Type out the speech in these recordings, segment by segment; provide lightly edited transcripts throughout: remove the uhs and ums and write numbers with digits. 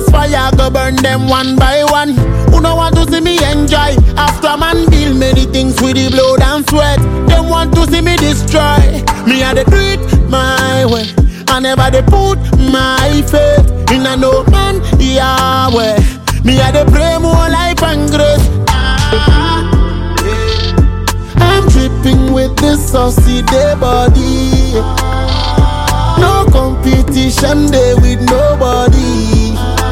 Ghost fire go burn them one by one. Who no want to see me enjoy? After man build many things with the blood and sweat. Them want to see me destroy. Me I dey do it my way. I never dey put my faith in a no man Yahweh. Me I dey pray more life and grace. I'm dripping with this saucy day body. No competition day with nobody.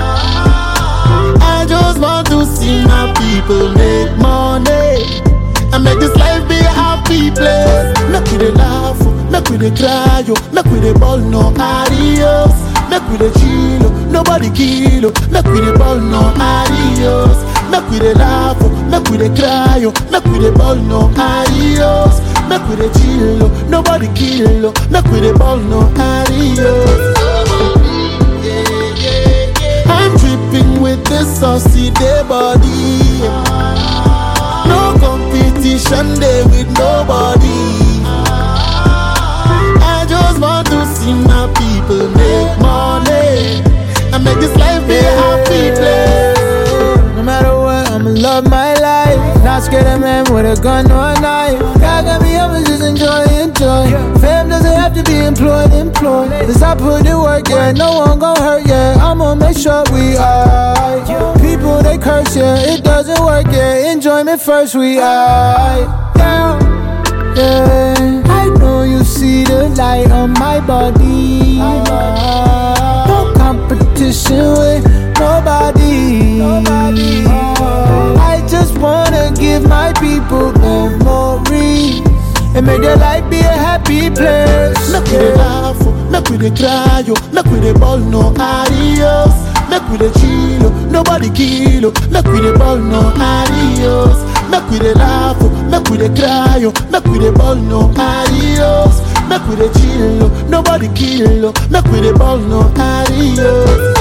I just want to see my people make money and make this life be a happy place. Make we dey laugh, make we dey cry, make we dey ball no adios. Make we dey chill, nobody kill. Make we dey ball no adios. Make we dey laugh, make we dey cry, make we dey ball no adios. Make we dey chill, nobody kill. Make we dey ball no adios. I'm dripping with this saucy day body. No competition day with nobody. I just want to see my people make money and make this life be a happy place. No matter what, I'ma love my life. Not scared of man with a gun or a knife. God got me up and just enjoy. Fam doesn't have to be employed. Cause I put in work, yeah, no one gon' hurt, yeah. I'ma make sure we alright. People they curse, yeah, it doesn't work, yeah. Enjoyment first, we alright. Yeah, I know you see the light on my body. No competition with nobody. I just wanna give my people memories and make their life be a happy place. Make we dey laugh, make we dey cry, make we dey ball no adios. Make we dey chill, nobody kill. Make we dey ball no adios. Make we dey laugh, make we dey cry, make we dey ball no adios. Make we dey chill, nobody kill. Make we dey ball no adios.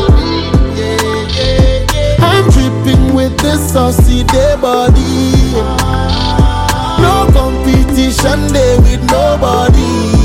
I'm dripping with this saucy day body. No competition day with nobody.